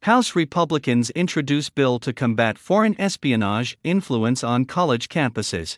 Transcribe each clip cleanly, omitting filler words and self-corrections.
House Republicans introduce bill to combat foreign espionage influence on college campuses.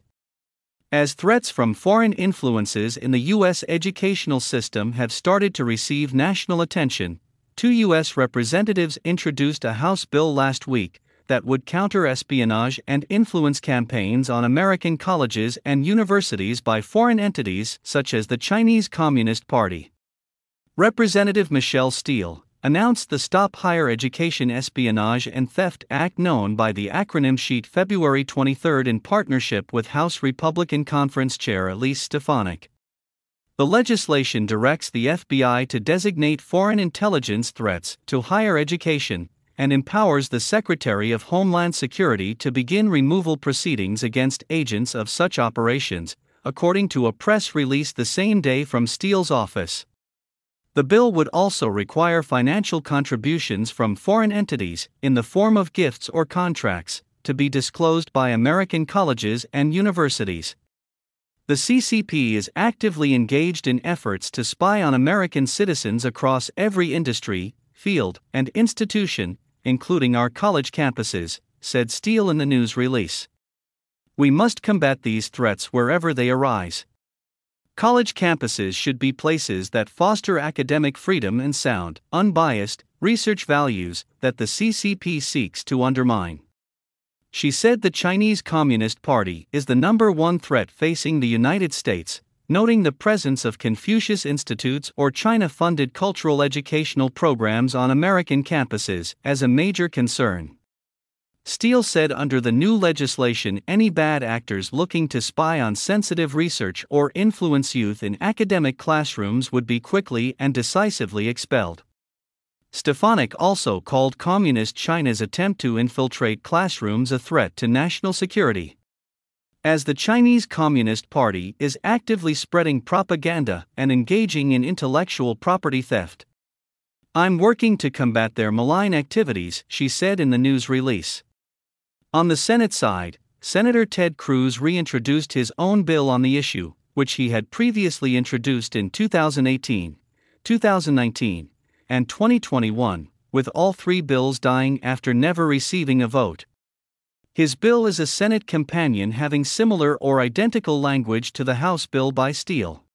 As threats from foreign influences in the U.S. educational system have started to receive national attention, 2 U.S. representatives introduced a House bill last week that would counter espionage and influence campaigns on American colleges and universities by foreign entities such as the Chinese Communist Party. Representative Michelle Steel announced the Stop Higher Education Espionage and Theft Act, known by the acronym SHEET, February 23 in partnership with House Republican Conference Chair Elise Stefanik. The legislation directs the FBI to designate foreign intelligence threats to higher education and empowers the Secretary of Homeland Security to begin removal proceedings against agents of such operations, according to a press release the same day from Steele's office. The bill would also require financial contributions from foreign entities, in the form of gifts or contracts, to be disclosed by American colleges and universities. The CCP is actively engaged in efforts to spy on American citizens across every industry, field, and institution, including our college campuses, said Steele in the news release. We must combat these threats wherever they arise. College campuses should be places that foster academic freedom and sound, unbiased, research values that the CCP seeks to undermine. She said the Chinese Communist Party is the #1 threat facing the United States, noting the presence of Confucius Institutes or China-funded cultural educational programs on American campuses as a major concern. Steele said under the new legislation, any bad actors looking to spy on sensitive research or influence youth in academic classrooms would be quickly and decisively expelled. Stefanik also called Communist China's attempt to infiltrate classrooms a threat to national security. As the Chinese Communist Party is actively spreading propaganda and engaging in intellectual property theft, I'm working to combat their malign activities, she said in the news release. On the Senate side, Senator Ted Cruz reintroduced his own bill on the issue, which he had previously introduced in 2018, 2019, and 2021, with all 3 bills dying after never receiving a vote. His bill is a Senate companion having similar or identical language to the House bill by Steele.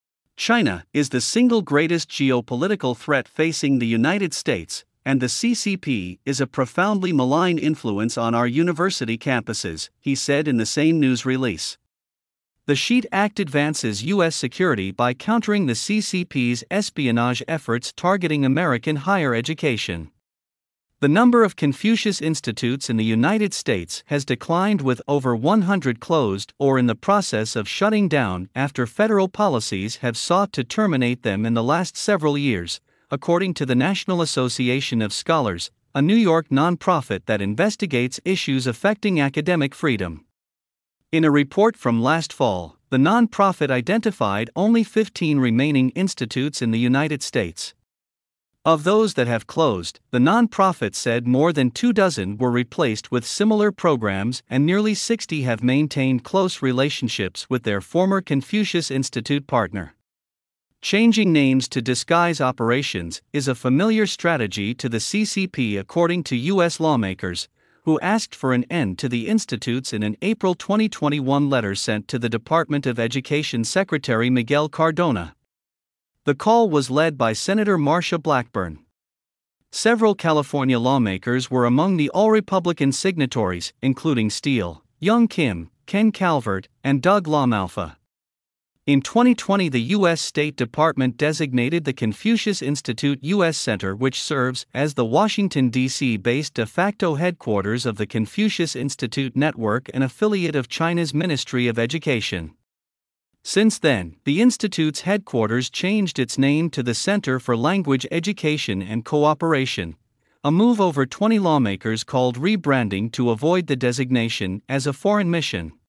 China is the single greatest geopolitical threat facing the United States, and the CCP is a profoundly malign influence on our university campuses, he said in the same news release. The SHEET Act advances U.S. security by countering the CCP's espionage efforts targeting American higher education. The number of Confucius Institutes in the United States has declined, with over 100 closed or in the process of shutting down after federal policies have sought to terminate them in the last several years, according to the National Association of Scholars, a New York nonprofit that investigates issues affecting academic freedom. In a report from last fall, the nonprofit identified only 15 remaining institutes in the United States. Of those that have closed, the nonprofit said more than 24 were replaced with similar programs and nearly 60 have maintained close relationships with their former Confucius Institute partner. Changing names to disguise operations is a familiar strategy to the CCP, according to U.S. lawmakers, who asked for an end to the institutes in an April 2021 letter sent to the Department of Education Secretary Miguel Cardona. The call was led by Senator Marsha Blackburn. Several California lawmakers were among the all-Republican signatories, including Steele, Young Kim, Ken Calvert, and Doug LaMalfa. In 2020, the U.S. State Department designated the Confucius Institute U.S. Center, which serves as the Washington, D.C.-based de facto headquarters of the Confucius Institute Network, an affiliate of China's Ministry of Education. Since then, the Institute's headquarters changed its name to the Center for Language Education and Cooperation, a move over 20 lawmakers called rebranding to avoid the designation as a foreign mission.